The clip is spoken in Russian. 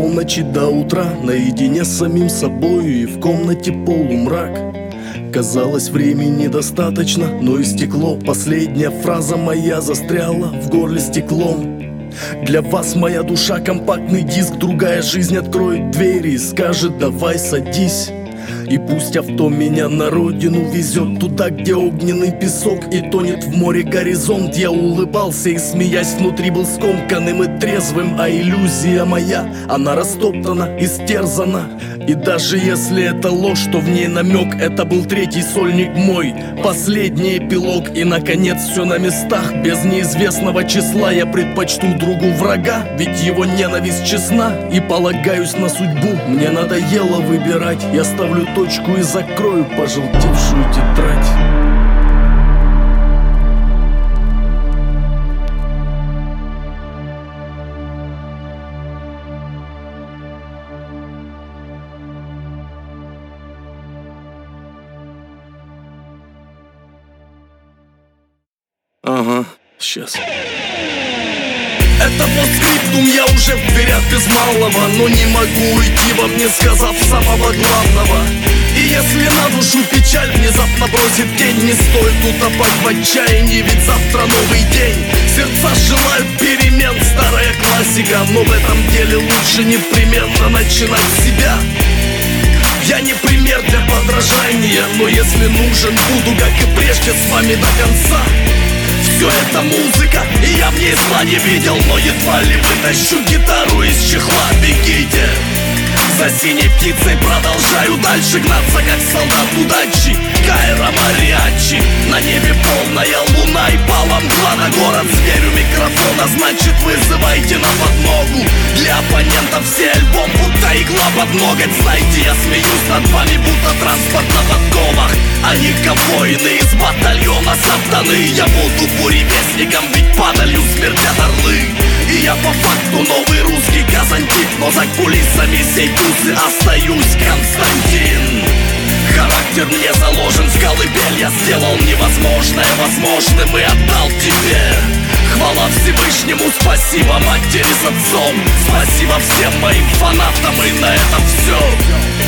полночи до утра, наедине с самим собою, и в комнате полумрак. Казалось, времени достаточно, но истекло. Последняя фраза моя застряла в горле стеклом. Для вас моя душа компактный диск, другая жизнь откроет двери и скажет: давай садись. И пусть авто меня на родину везет, туда, где огненный песок и тонет в море горизонт. Я улыбался и, смеясь, внутри был скомканным и трезвым. А иллюзия моя, она растоптана, истерзана. И даже если это ложь, то в ней намек. Это был третий сольник мой, последний эпилог. И наконец все на местах, без неизвестного числа. Я предпочту другу врага, ведь его ненависть честна. И полагаюсь на судьбу, мне надоело выбирать. Я ставлю точку и закрою пожелтевшую тетрадь. Ага, сейчас. Это вот скриптум, я уже в дверях без малого, но не могу уйти во мне, сказав самого главного. И если на душу печаль внезапно бросит тень, не стоит утопать в отчаянии, ведь завтра новый день. Сердца желают перемен, старая классика, но в этом деле лучше непременно начинать с себя. Я не пример для подражания, но если нужен, буду, как и прежде, с вами до конца. Все это музыка, и я в ней зла не видел, но едва ли вытащу гитару из чехла. Бегите! За синей птицей продолжаю дальше гнаться, как солдат удачи. Кайра мариачи, на небе полная луна и пала мгла на город. Зверю микрофона, значит вызывайте на подмогу. Для оппонентов все альбом будто игла под ноготь. Знаете, я смеюсь над вами, будто транспорт на подковах. Они ковбоины из батальона сатаны. Я буду буревестником, ведь падалью смертят орлы. И я по факту новый русский Казантип, но за кулисами сей тусы остаюсь Константин. Характер мне заложен в колыбель, я сделал невозможное возможным и отдал тебе. Хвала Всевышнему, спасибо матери с отцом, спасибо всем моим фанатам, и на этом все.